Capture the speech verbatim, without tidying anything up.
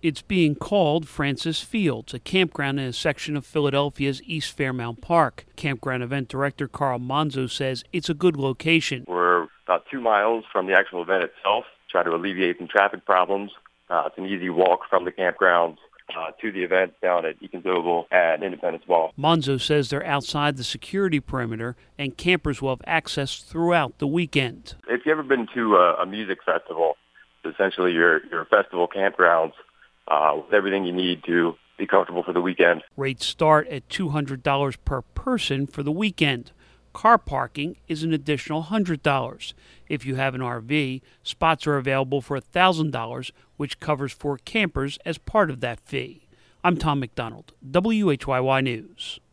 It's being called Francis Fields, a campground in a section of Philadelphia's East Fairmount Park. Campground event director Carl Monzo says it's a good location. We're about two miles from the actual event itself, try to alleviate some traffic problems. Uh, it's an easy walk from the campground uh, to the event down at Eakins Oval and Independence Mall. Monzo says they're outside the security perimeter and campers will have access throughout the weekend. If you've ever been to a, a music festival, essentially your, your festival campgrounds uh, with everything you need to be comfortable for the weekend. Rates start at two hundred dollars per person for the weekend. Car parking is an additional one hundred dollars. If you have an R V, spots are available for one thousand dollars, which covers four campers as part of that fee. I'm Tom McDonald, W H Y Y News.